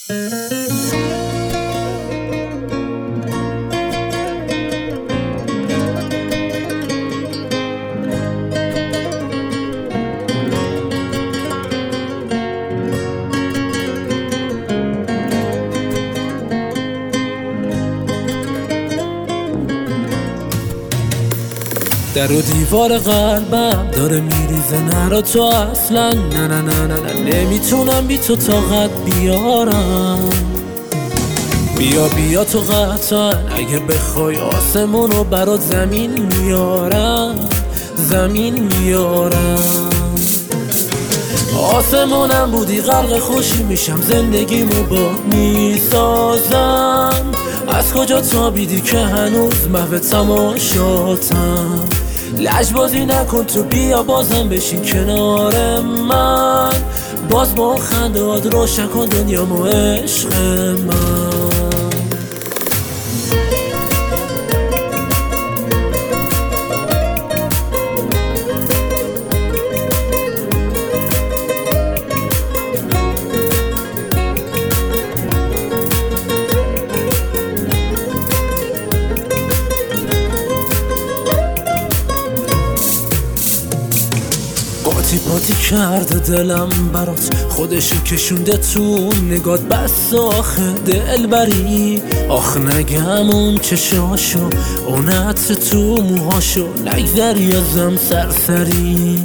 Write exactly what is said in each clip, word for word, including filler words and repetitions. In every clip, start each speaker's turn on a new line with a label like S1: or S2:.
S1: در و دیوار قلبم داره میریزه نرا تو اصلا نه نه نه نه نه نمیتونم بی تو طاقت بیارم. بیا بیا تو قطعا اگه بخوای آسمونو برات زمین میارم، زمین میارم. آسمونم بودی غرق خوشی میشم، زندگیمو با میسازم. از کجا تابیدی که هنوز محو تماشاتم؟ لجبازی نکن تو، بیا بازم بشین کنار من. باز با خنده‌هات روشن کن دنیامو عشق من. پاتی پاتی کرده دلم برات، خودشو کشونده تو نگات بس آخه دل بری. آخ نگم اون چشاشو، اون عطر تو موهاشو، نگذری ازم سرسری.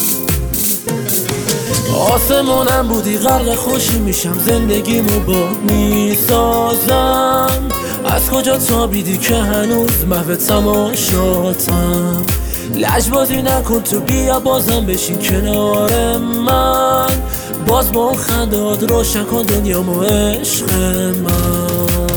S1: آسمونم بودی غرق خوشی میشم، زندگیمو با میسازم. از کجا تابیدی که هنوز محو تماشاتم؟ لجبازی نکن تو، بیا بازم بشین کنار من. باز با اون خنده‌هات روشن کن دنیامو عشق من.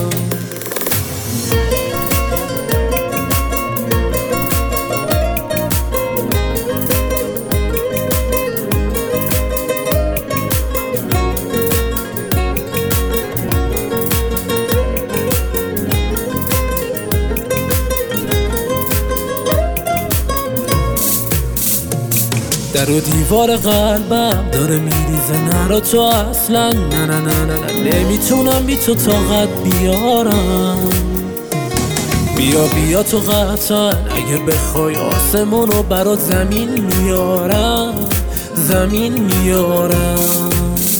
S1: در و دیوار قلبم داره میریزه نرا تو اصلا نه نه نه نه نه نمیتونم بی تو طاقت بیارم. بیا بیا تو قطعا اگه بخوای آسمونو برات زمین میارم، زمین میارم.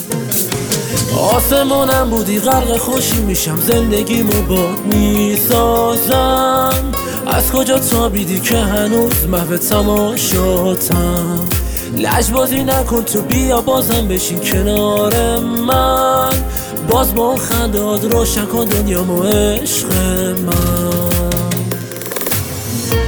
S1: آسمونم بودی غرق خوشی میشم، زندگیمو با میسازم. از کجا تابیدی که هنوز محو تماشاتم؟ لجبازی نکن تو، بیا بازم بشین کنار من. باز با اون خنده‌هات روشن کن دنیامو عشق من.